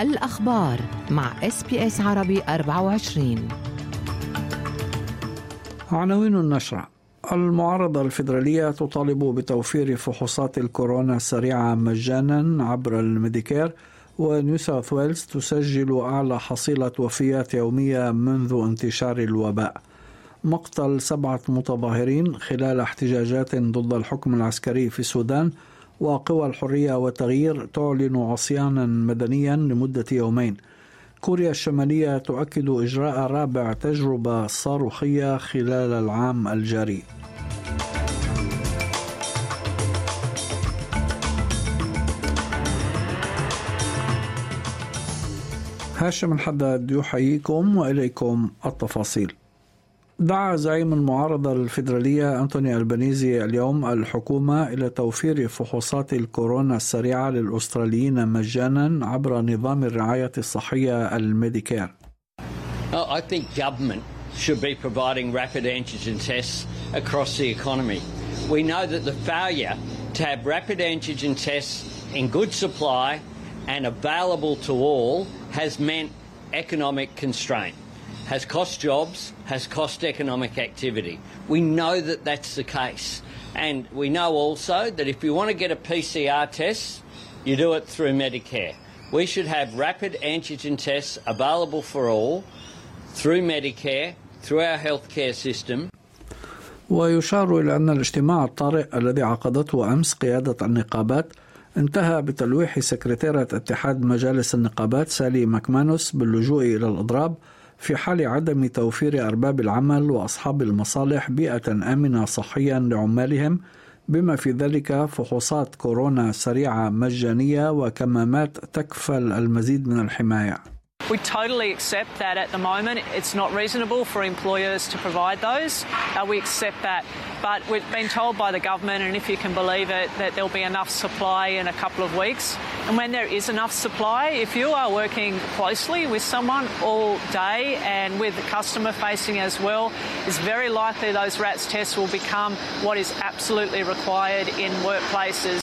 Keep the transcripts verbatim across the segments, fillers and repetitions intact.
الأخبار مع إس بي إس عربي أربعة وعشرين. عناوين النشرة: المعارضة الفيدرالية تطالب بتوفير فحوصات الكورونا السريعة مجانا عبر الميديكير، ونيو ساوث ويلز تسجل أعلى حصيلة وفيات يومية منذ انتشار الوباء. مقتل سبعة متظاهرين خلال احتجاجات ضد الحكم العسكري في السودان، وقوى الحرية والتغيير تعلن عصيانا مدنيا لمدة يومين. كوريا الشمالية تؤكد إجراء رابع تجربة صاروخية خلال العام الجاري. هاشم حداد يحييكم وإليكم التفاصيل. دعا زعيم المعارضة الفيدرالية أنتوني ألبانيزي اليوم الحكومة إلى توفير فحوصات الكورونا السريعة للأستراليين مجانا عبر نظام الرعاية الصحية الميديكير. I think government should be providing rapid antigen tests across the economy. We know that the failure to have rapid antigen tests in good supply and available to all has meant economic constraint, has cost jobs, has cost economic activity. We know that that's the case. And we know also that if you want to get a P C R test, you do it through Medicare. We should have rapid antigen tests available for all through Medicare, through our healthcare system. ويشار إلى أن الاجتماع الطارئ الذي عقدته أمس قيادة النقابات انتهى بتلويح سكرتيرة اتحاد مجالس النقابات سالي ماكمانوس باللجوء إلى الإضراب في حال عدم توفير أرباب العمل وأصحاب المصالح بيئة آمنة صحيا لعمالهم، بما في ذلك فحوصات كورونا سريعة مجانية وكمامات تكفل المزيد من الحماية. We totally accept that at the moment it's not reasonable for employers to provide those. Uh, we accept that. But we've been told by the government, and if you can believe it, that there'll be enough supply in a couple of weeks. And when there is enough supply, if you are working closely with someone all day and with the customer facing as well, it's very likely those R A T S tests will become what is absolutely required in workplaces.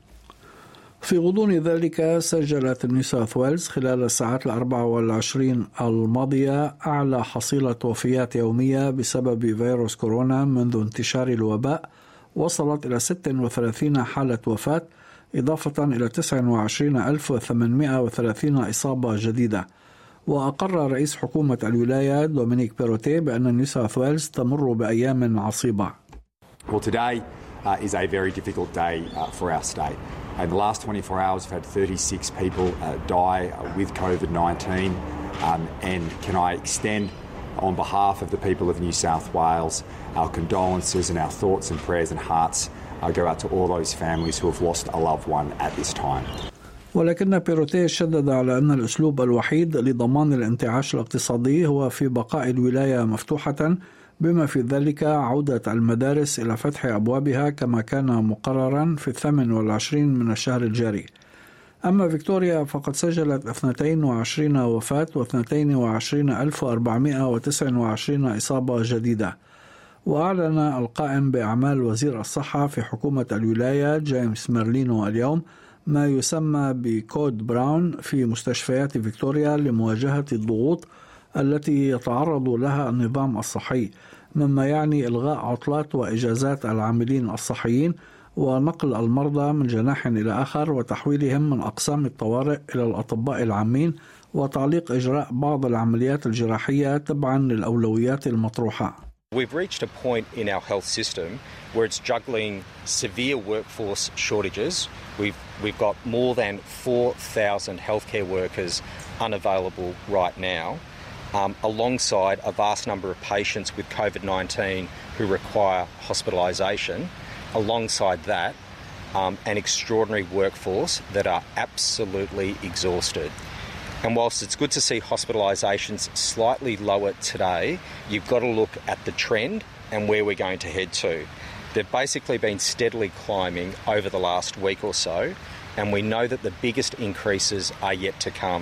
في غضون ذلك سجلت نيو ساوث ويلز خلال الساعات الأربع والعشرين الماضية أعلى حصيلة وفيات يومية بسبب فيروس كورونا منذ انتشار الوباء، وصلت إلى ستة وثلاثين حالة وفاة، إضافة إلى تسعة وعشرين ألف وثمانمائة وثلاثين إصابة جديدة. وأقر رئيس حكومة الولاية دومينيك بيروتي بأن نيو ساوث ويلز تمر بأيام عصيبة. Well, today uh, is a very difficult day uh, for our state. In the last twenty-four hours, we've had thirty-six people uh, die uh, with COVID nineteen, um, and can I extend, on behalf of the people of New South Wales, our condolences and our thoughts and prayers and hearts uh, go out to all those families who have lost a loved one at this time. ولكن بيروتي شدد على أن الأسلوب الوحيد لضمان الانتعاش الاقتصادي هو في بقاء الولاية مفتوحة، بما في ذلك عودة المدارس إلى فتح أبوابها كما كان مقررا في الثامن والعشرين من الشهر الجاري. أما فيكتوريا فقد سجلت اثنتين وعشرين وفاة واثنتين وعشرين ألف وأربعمائة وتسعة وعشرين إصابة جديدة. وأعلن القائم بأعمال وزير الصحة في حكومة الولاية جيمس ميرلينو اليوم ما يسمى بكود براون في مستشفيات فيكتوريا لمواجهة الضغوط التي يتعرض لها النظام الصحي، مما يعني إلغاء عطلات وإجازات العاملين الصحيين ونقل المرضى من جناح إلى آخر وتحويلهم من أقسام الطوارئ إلى الأطباء العامين، وتعليق إجراء بعض العمليات الجراحية تبعا للأولويات المطروحة. We've reached a point in our health system where it's juggling severe workforce shortages. We've we've got more than four thousand healthcare workers unavailable right now, um, alongside a vast number of patients with COVID nineteen who require hospitalisation. Alongside that, um, an extraordinary workforce that are absolutely exhausted. And whilst it's good to see hospitalisations slightly lower today, you've got to look at the trend and where we're going to head to. They've basically been steadily climbing over the last week or so, and we know that the biggest increases are yet to come.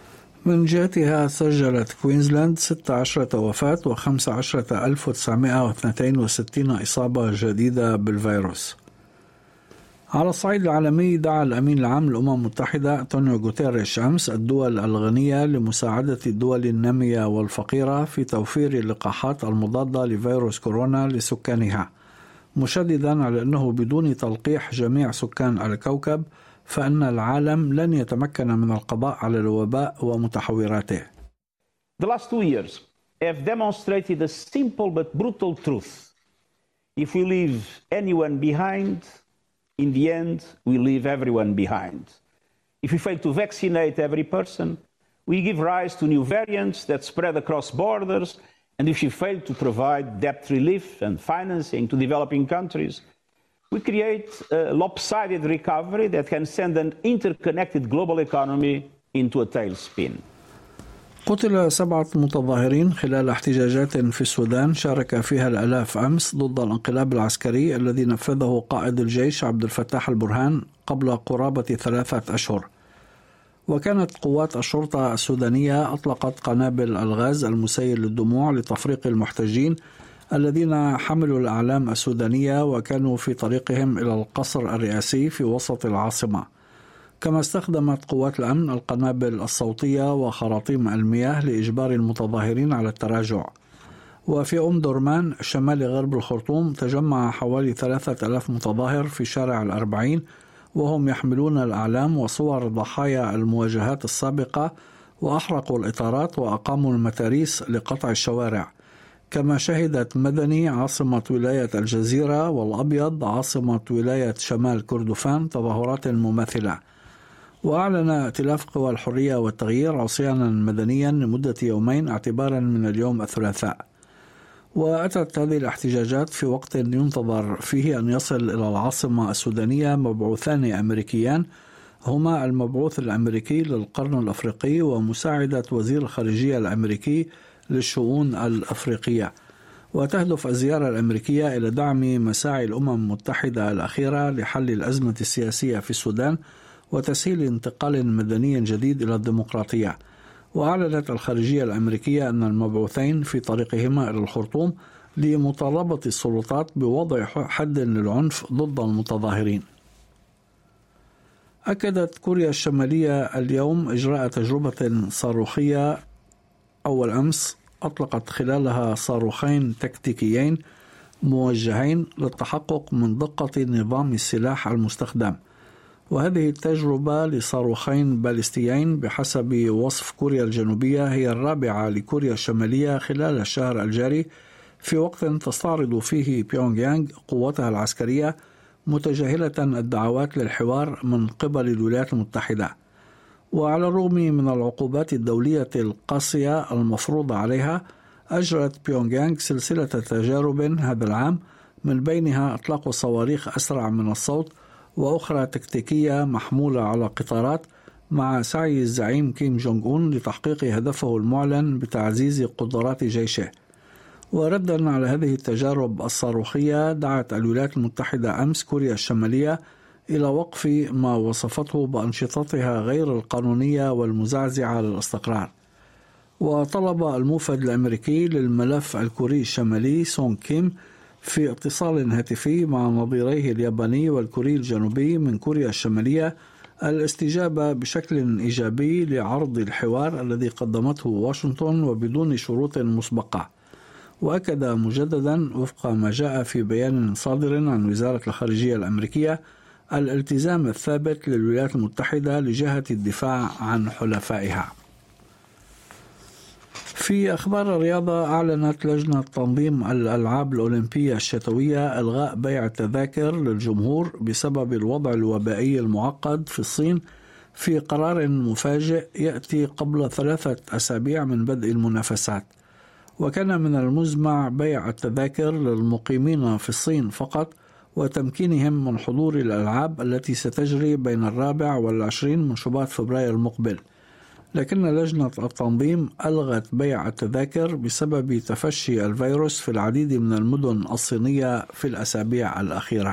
من جهتها سجلت كوينزلاند ستة عشر وفاة وخمسة عشر ألف وتسعمائة واثنين وستين إصابة جديدة بالفيروس. على الصعيد العالمي، دعا الأمين العام للأمم المتحدة أنطونيو غوتيريش أمس الدول الغنية لمساعدة الدول النامية والفقيرة في توفير اللقاحات المضادة لفيروس كورونا لسكانها، مشددا على أنه بدون تلقيح جميع سكان الكوكب فإن العالم لن يتمكن من القضاء على الوباء ومتحوراته. The last two years have demonstrated a simple but brutal truth. If we leave anyone behind, in the end, we leave everyone behind. If we fail to vaccinate every person, we give rise to new variants that spread across borders. And if we fail to provide debt relief and financing to developing countries, we create a lopsided recovery that can send an interconnected global economy into a tailspin. قتل سبعة متظاهرين خلال احتجاجات في السودان شارك فيها الآلاف أمس ضد الانقلاب العسكري الذي نفذه قائد الجيش عبد الفتاح البرهان قبل قرابة ثلاثة أشهر. وكانت قوات الشرطة السودانية أطلقت قنابل الغاز المسيل للدموع لتفريق المحتجين الذين حملوا الأعلام السودانية وكانوا في طريقهم إلى القصر الرئاسي في وسط العاصمة. كما استخدمت قوات الأمن القنابل الصوتية وخراطيم المياه لإجبار المتظاهرين على التراجع. وفي أم درمان شمال غرب الخرطوم تجمع حوالي ثلاثة آلاف متظاهر في شارع الأربعين وهم يحملون الأعلام وصور ضحايا المواجهات السابقة، وأحرقوا الإطارات وأقاموا المتاريس لقطع الشوارع. كما شهدت مدني عاصمة ولاية الجزيرة والأبيض عاصمة ولاية شمال كردفان تظاهرات مماثلة. وأعلن ائتلاف قوى الحرية والتغيير عصيانا مدنيا لمدة يومين اعتبارا من اليوم الثلاثاء. وأتت هذه الاحتجاجات في وقت ينتظر فيه أن يصل إلى العاصمة السودانية مبعوثان أمريكيان، هما المبعوث الأمريكي للقرن الأفريقي ومساعدة وزير الخارجية الأمريكي للشؤون الأفريقية. وتهدف الزيارة الأمريكية إلى دعم مساعي الأمم المتحدة الأخيرة لحل الأزمة السياسية في السودان وتسهيل انتقال مدني جديد إلى الديمقراطية. وأعلنت الخارجية الأمريكية أن المبعوثين في طريقهما إلى الخرطوم لمطالبة السلطات بوضع حد للعنف ضد المتظاهرين. أكدت كوريا الشمالية اليوم إجراء تجربة صاروخية أول أمس أطلقت خلالها صاروخين تكتيكيين موجهين للتحقق من دقة نظام السلاح المستخدم. وهذه التجربة لصاروخين باليستيين بحسب وصف كوريا الجنوبية هي الرابعة لكوريا الشمالية خلال الشهر الجاري، في وقت تستعرض فيه بيونغ يانغ قوتها العسكرية متجاهلة الدعوات للحوار من قبل الولايات المتحدة. وعلى الرغم من العقوبات الدولية القاسية المفروضة عليها، أجرت بيونغ يانغ سلسلة تجارب هذا العام، من بينها إطلاق صواريخ أسرع من الصوت وأخرى تكتيكية محمولة على قطارات، مع سعي الزعيم كيم جونغ أون لتحقيق هدفه المعلن بتعزيز قدرات جيشه. وردا على هذه التجارب الصاروخية، دعت الولايات المتحدة أمس كوريا الشمالية إلى وقف ما وصفته بأنشطتها غير القانونية والمزعزعة للاستقرار. وطلب الموفد الأمريكي للملف الكوري الشمالي سونغ كيم في اتصال هاتفي مع نظيريه الياباني والكوري الجنوبي من كوريا الشمالية الاستجابة بشكل إيجابي لعرض الحوار الذي قدمته واشنطن وبدون شروط مسبقة. وأكد مجددا وفق ما جاء في بيان صادر عن وزارة الخارجية الأمريكية الالتزام الثابت للولايات المتحدة لجهة الدفاع عن حلفائها. في أخبار الرياضة، أعلنت لجنة تنظيم الألعاب الأولمبية الشتوية إلغاء بيع التذاكر للجمهور بسبب الوضع الوبائي المعقد في الصين، في قرار مفاجئ يأتي قبل ثلاثة أسابيع من بدء المنافسات. وكان من المزمع بيع التذاكر للمقيمين في الصين فقط، وتمكينهم من حضور الألعاب التي ستجري بين الرابع والعشرين من شباط فبراير المقبل. لكن لجنة التنظيم ألغت بيع التذاكر بسبب تفشي الفيروس في العديد من المدن الصينية في الأسابيع الأخيرة.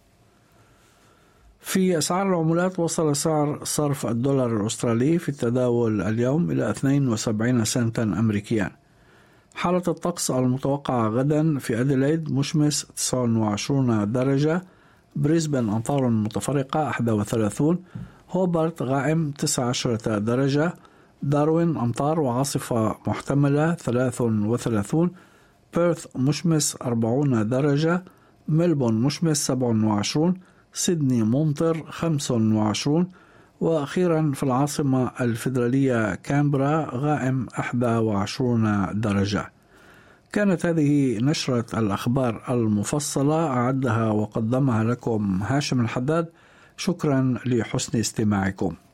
في أسعار العملات، وصل سعر صرف الدولار الأسترالي في التداول اليوم إلى اثنين وسبعين سنتا أمريكيا. حالة الطقس المتوقعة غدا في أديلايد مشمس تسعة وعشرين درجة، بريسبن أمطار متفرقة واحد وثلاثين، هوبارت غائم تسعة عشر درجة، داروين أمطار وعاصفة محتملة ثلاث وثلاثين، بيرث مشمس أربعين درجة، ملبون مشمس سبع وعشرين، سيدني ممطر خمس وعشرين، وأخيرا في العاصمة الفيدرالية كامبرا غائم واحد وعشرين درجة. كانت هذه نشرة الأخبار المفصلة، أعدها وقدمها لكم هاشم الحداد. شكرا لحسن استماعكم.